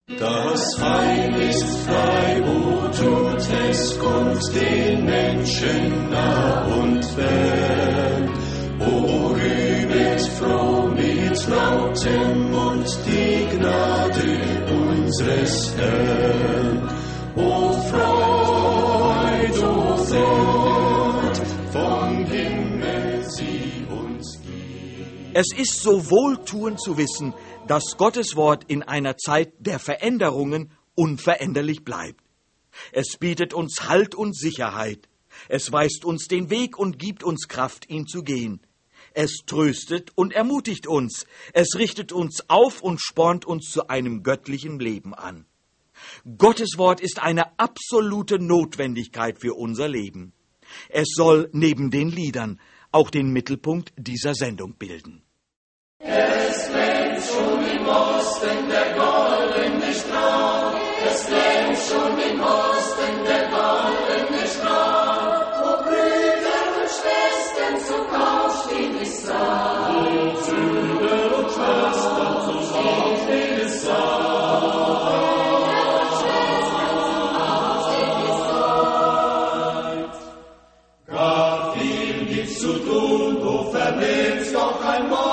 Das Heil ist frei, wo tut es kommt den Menschen nah und fern. O rühmet froh mit lautem Mund die Gnade unseres Herrn. O Freud, vom Himmel sie uns gibt. Es ist so wohltuend zu wissen, dass Gottes Wort in einer Zeit der Veränderungen unveränderlich bleibt. Es bietet uns Halt und Sicherheit. Es weist uns den Weg und gibt uns Kraft, ihn zu gehen. Es tröstet und ermutigt uns. Es richtet uns auf und spornt uns zu einem göttlichen Leben an. Gottes Wort ist eine absolute Notwendigkeit für unser Leben. Es soll neben den Liedern auch den Mittelpunkt dieser Sendung bilden. Es blendet schon im Osten der goldene Strahl, es blendet schon im Osten der goldene Strahl. O Brüder und Schwestern, so kauf stehen es Saal. O Brüder und Schwestern, so kauf stehen es Saal. Gar viel gibt's zu tun, wo vernehmt's doch einmal.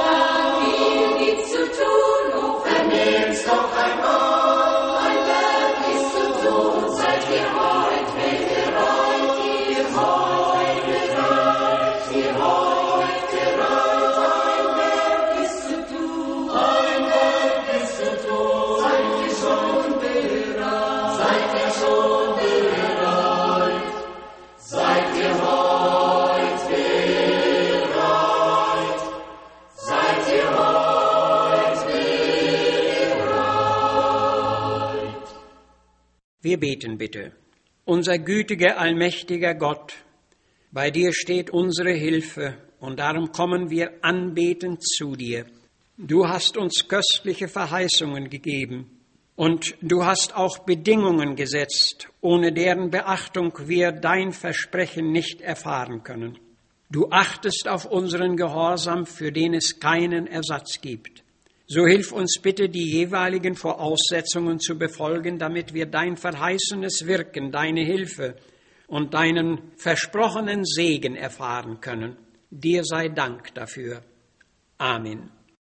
Wir beten bitte. Unser gütiger, allmächtiger Gott, bei dir steht unsere Hilfe und darum kommen wir anbetend zu dir. Du hast uns köstliche Verheißungen gegeben und du hast auch Bedingungen gesetzt, ohne deren Beachtung wir dein Versprechen nicht erfahren können. Du achtest auf unseren Gehorsam, für den es keinen Ersatz gibt. So hilf uns bitte, die jeweiligen Voraussetzungen zu befolgen, damit wir dein verheißenes Wirken, deine Hilfe und deinen versprochenen Segen erfahren können. Dir sei Dank dafür. Amen.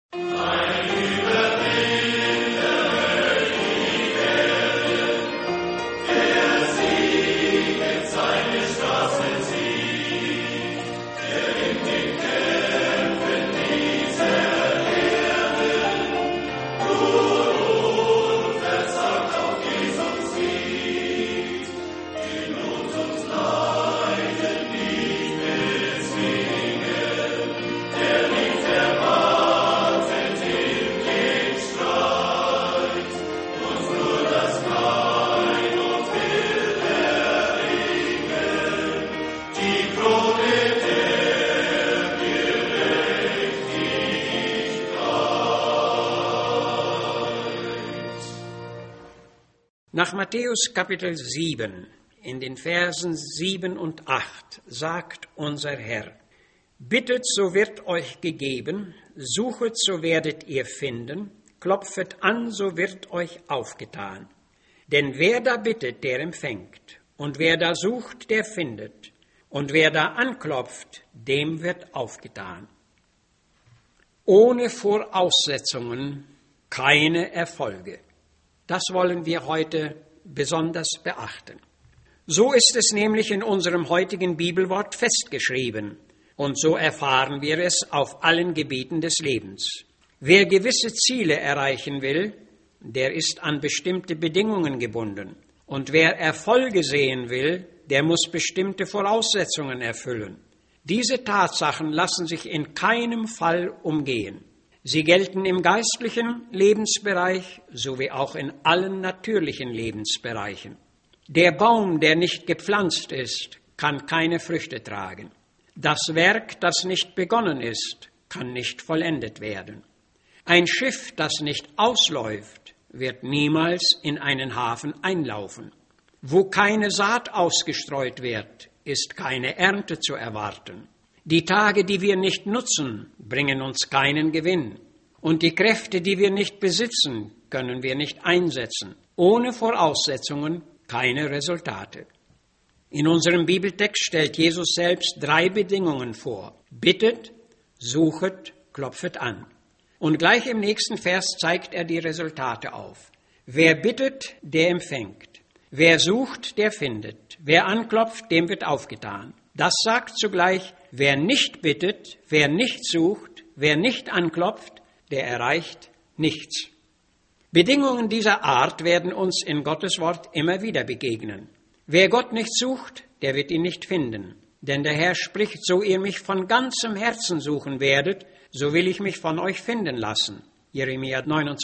Nach Matthäus Kapitel 7, in den Versen 7 und 8, sagt unser Herr: Bittet, so wird euch gegeben, suchet, so werdet ihr finden, klopfet an, so wird euch aufgetan. Denn wer da bittet, der empfängt, und wer da sucht, der findet, und wer da anklopft, dem wird aufgetan. Ohne Voraussetzungen keine Erfolge. Das wollen wir heute besonders beachten. So ist es nämlich in unserem heutigen Bibelwort festgeschrieben. Und so erfahren wir es auf allen Gebieten des Lebens. Wer gewisse Ziele erreichen will, der ist an bestimmte Bedingungen gebunden. Und wer Erfolge sehen will, der muss bestimmte Voraussetzungen erfüllen. Diese Tatsachen lassen sich in keinem Fall umgehen. Sie gelten im geistlichen Lebensbereich sowie auch in allen natürlichen Lebensbereichen. Der Baum, der nicht gepflanzt ist, kann keine Früchte tragen. Das Werk, das nicht begonnen ist, kann nicht vollendet werden. Ein Schiff, das nicht ausläuft, wird niemals in einen Hafen einlaufen. Wo keine Saat ausgestreut wird, ist keine Ernte zu erwarten. Die Tage, die wir nicht nutzen, bringen uns keinen Gewinn. Und die Kräfte, die wir nicht besitzen, können wir nicht einsetzen. Ohne Voraussetzungen keine Resultate. In unserem Bibeltext stellt Jesus selbst 3 Bedingungen vor. Bittet, suchet, klopfet an. Und gleich im nächsten Vers zeigt er die Resultate auf. Wer bittet, der empfängt. Wer sucht, der findet. Wer anklopft, dem wird aufgetan. Das sagt zugleich, wer nicht bittet, wer nicht sucht, wer nicht anklopft, der erreicht nichts. Bedingungen dieser Art werden uns in Gottes Wort immer wieder begegnen. Wer Gott nicht sucht, der wird ihn nicht finden. Denn der Herr spricht, so ihr mich von ganzem Herzen suchen werdet, so will ich mich von euch finden lassen. Jeremia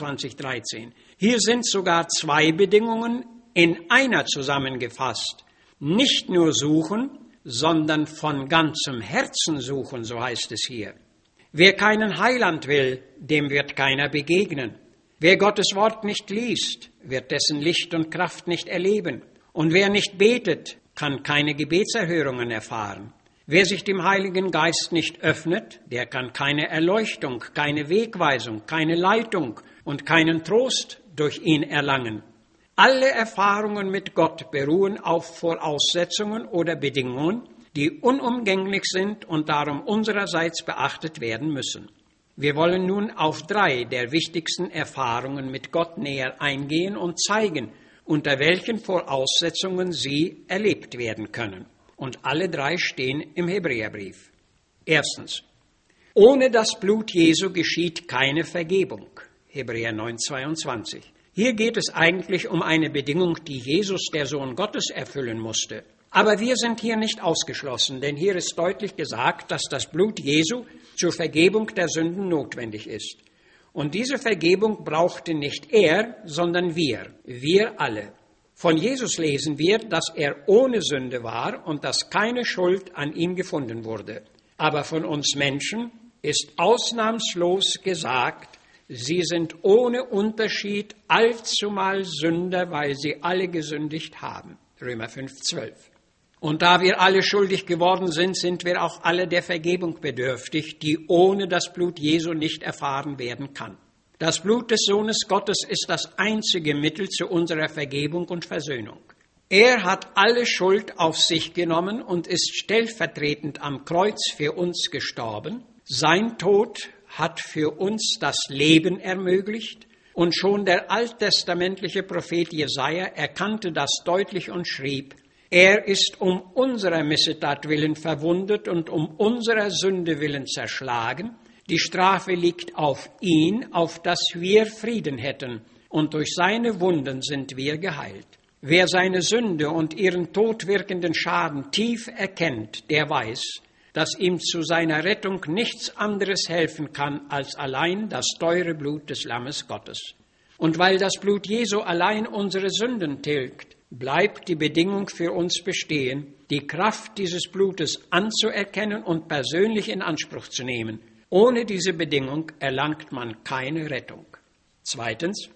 29,13. Hier sind sogar 2 Bedingungen in einer zusammengefasst. Nicht nur suchen, sondern von ganzem Herzen suchen, so heißt es hier. Wer keinen Heiland will, dem wird keiner begegnen. Wer Gottes Wort nicht liest, wird dessen Licht und Kraft nicht erleben. Und wer nicht betet, kann keine Gebetserhörungen erfahren. Wer sich dem Heiligen Geist nicht öffnet, der kann keine Erleuchtung, keine Wegweisung, keine Leitung und keinen Trost durch ihn erlangen. Alle Erfahrungen mit Gott beruhen auf Voraussetzungen oder Bedingungen, die unumgänglich sind und darum unsererseits beachtet werden müssen. Wir wollen nun auf 3 der wichtigsten Erfahrungen mit Gott näher eingehen und zeigen, unter welchen Voraussetzungen sie erlebt werden können. Und alle 3 stehen im Hebräerbrief. Erstens, ohne das Blut Jesu geschieht keine Vergebung. Hebräer 9,22. Hier geht es eigentlich um eine Bedingung, die Jesus, der Sohn Gottes, erfüllen musste. Aber wir sind hier nicht ausgeschlossen, denn hier ist deutlich gesagt, dass das Blut Jesu zur Vergebung der Sünden notwendig ist. Und diese Vergebung brauchte nicht er, sondern wir alle. Von Jesus lesen wir, dass er ohne Sünde war und dass keine Schuld an ihm gefunden wurde. Aber von uns Menschen ist ausnahmslos gesagt, sie sind ohne Unterschied allzumal Sünder, weil sie alle gesündigt haben. Römer 5,12. Und da wir alle schuldig geworden sind, sind wir auch alle der Vergebung bedürftig, die ohne das Blut Jesu nicht erfahren werden kann. Das Blut des Sohnes Gottes ist das einzige Mittel zu unserer Vergebung und Versöhnung. Er hat alle Schuld auf sich genommen und ist stellvertretend am Kreuz für uns gestorben. Sein Tod hat für uns das Leben ermöglicht und schon der alttestamentliche Prophet Jesaja erkannte das deutlich und schrieb: Er ist um unserer Missetat willen verwundet und um unserer Sünde willen zerschlagen. Die Strafe liegt auf ihn, auf dass wir Frieden hätten, und durch seine Wunden sind wir geheilt. Wer seine Sünde und ihren todwirkenden Schaden tief erkennt, der weiß, dass ihm zu seiner Rettung nichts anderes helfen kann als allein das teure Blut des Lammes Gottes. Und weil das Blut Jesu allein unsere Sünden tilgt, bleibt die Bedingung für uns bestehen, die Kraft dieses Blutes anzuerkennen und persönlich in Anspruch zu nehmen. Ohne diese Bedingung erlangt man keine Rettung. Zweitens,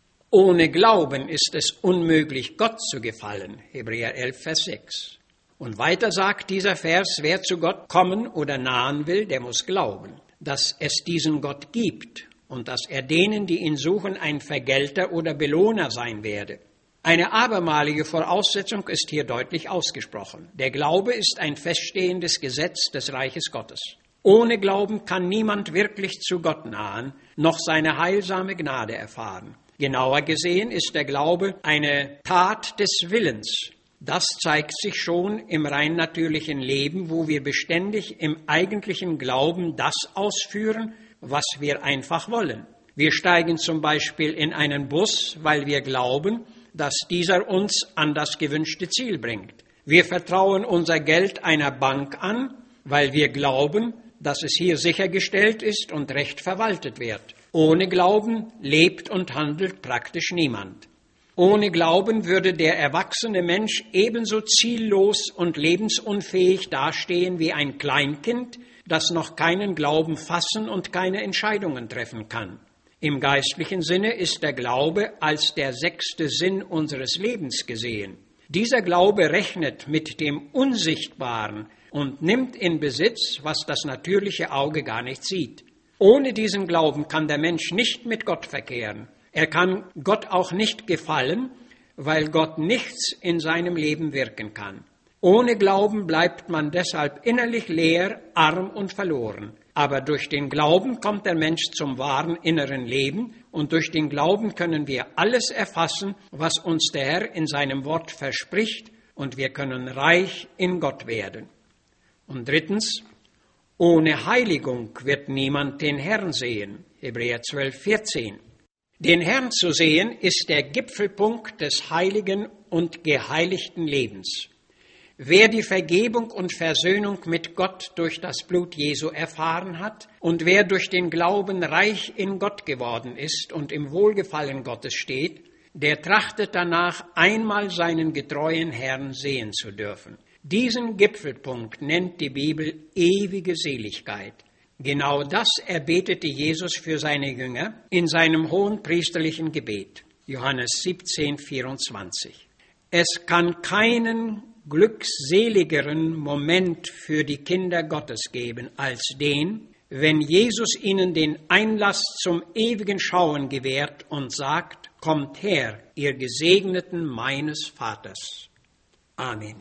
ohne Glauben ist es unmöglich, Gott zu gefallen. Hebräer 11, Vers 6. Und weiter sagt dieser Vers, wer zu Gott kommen oder nahen will, der muss glauben, dass es diesen Gott gibt und dass er denen, die ihn suchen, ein Vergelter oder Belohner sein werde. Eine abermalige Voraussetzung ist hier deutlich ausgesprochen. Der Glaube ist ein feststehendes Gesetz des Reiches Gottes. Ohne Glauben kann niemand wirklich zu Gott nahen, noch seine heilsame Gnade erfahren. Genauer gesehen ist der Glaube eine Tat des Willens. Das zeigt sich schon im rein natürlichen Leben, wo wir beständig im eigentlichen Glauben das ausführen, was wir einfach wollen. Wir steigen zum Beispiel in einen Bus, weil wir glauben, dass dieser uns an das gewünschte Ziel bringt. Wir vertrauen unser Geld einer Bank an, weil wir glauben, dass es hier sichergestellt ist und recht verwaltet wird. Ohne Glauben lebt und handelt praktisch niemand. Ohne Glauben würde der erwachsene Mensch ebenso ziellos und lebensunfähig dastehen wie ein Kleinkind, das noch keinen Glauben fassen und keine Entscheidungen treffen kann. Im geistlichen Sinne ist der Glaube als der 6. Sinn unseres Lebens gesehen. Dieser Glaube rechnet mit dem Unsichtbaren und nimmt in Besitz, was das natürliche Auge gar nicht sieht. Ohne diesen Glauben kann der Mensch nicht mit Gott verkehren. Er kann Gott auch nicht gefallen, weil Gott nichts in seinem Leben wirken kann. Ohne Glauben bleibt man deshalb innerlich leer, arm und verloren. Aber durch den Glauben kommt der Mensch zum wahren inneren Leben und durch den Glauben können wir alles erfassen, was uns der Herr in seinem Wort verspricht, und wir können reich in Gott werden. Und drittens, ohne Heiligung wird niemand den Herrn sehen. Hebräer 12,14. Den Herrn zu sehen ist der Gipfelpunkt des heiligen und geheiligten Lebens. Wer die Vergebung und Versöhnung mit Gott durch das Blut Jesu erfahren hat und wer durch den Glauben reich in Gott geworden ist und im Wohlgefallen Gottes steht, der trachtet danach, einmal seinen getreuen Herrn sehen zu dürfen. Diesen Gipfelpunkt nennt die Bibel ewige Seligkeit. Genau das erbetete Jesus für seine Jünger in seinem hohenpriesterlichen Gebet. Johannes 17,24. Es kann keinen glückseligeren Moment für die Kinder Gottes geben als den, wenn Jesus ihnen den Einlass zum ewigen Schauen gewährt und sagt: Kommt her, ihr Gesegneten meines Vaters. Amen.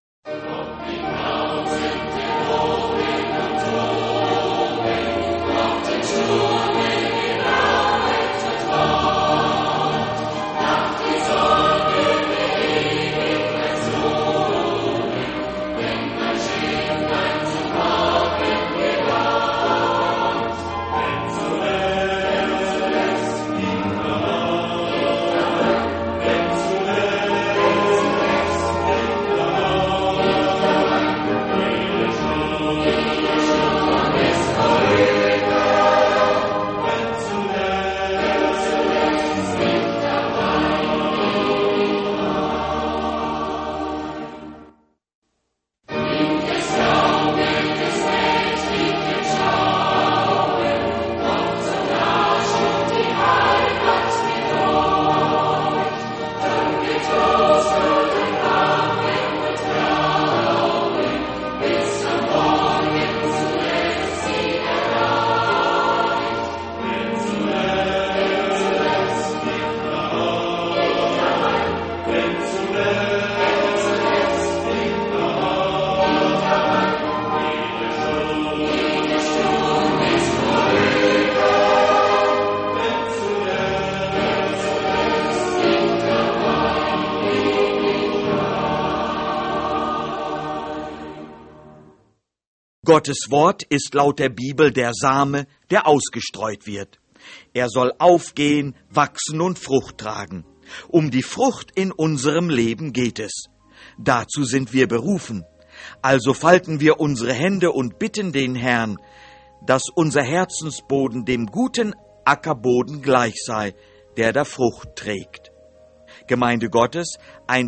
Gottes Wort ist laut der Bibel der Same, der ausgestreut wird. Er soll aufgehen, wachsen und Frucht tragen. Um die Frucht in unserem Leben geht es. Dazu sind wir berufen. Also falten wir unsere Hände und bitten den Herrn, dass unser Herzensboden dem guten Ackerboden gleich sei, der da Frucht trägt. Gemeinde Gottes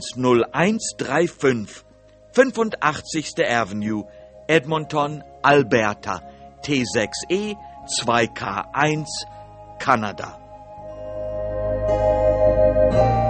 10135, 85. Avenue, Edmonton, Alberta, T6E 2K1, Kanada.